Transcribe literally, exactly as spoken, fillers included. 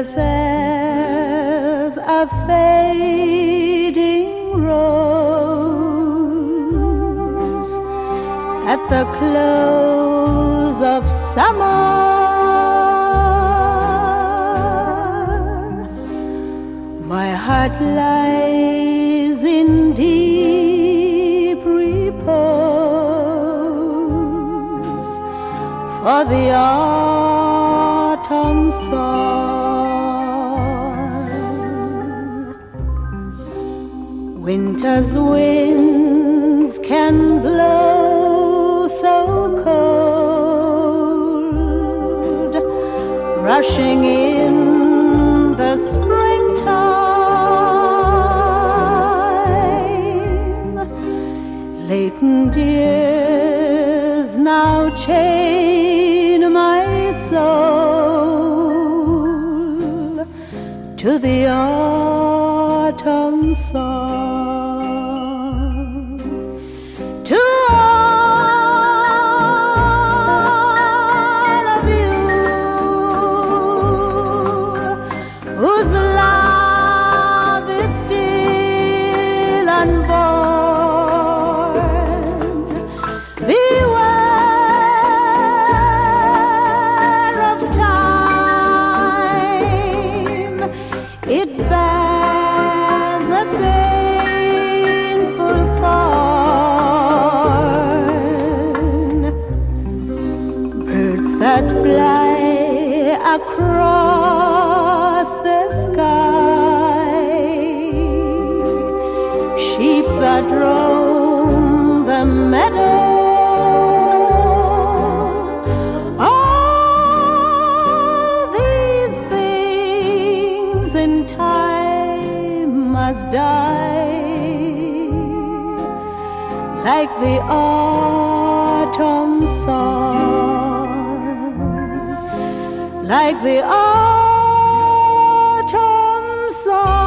as a fading rose at the close of summer. My heart lies in deep repose for the autumn sun. Winter's winds can blow so cold, rushing in the springtime. Latent years now chain my soul to the autumn sun, to all of you whose love is still unborn. Beware of time, it bears a painful thorn. Birds that fly across the sky, sheep that roam the meadow, all these things in time must die, like the autumn sun, like the autumn sun.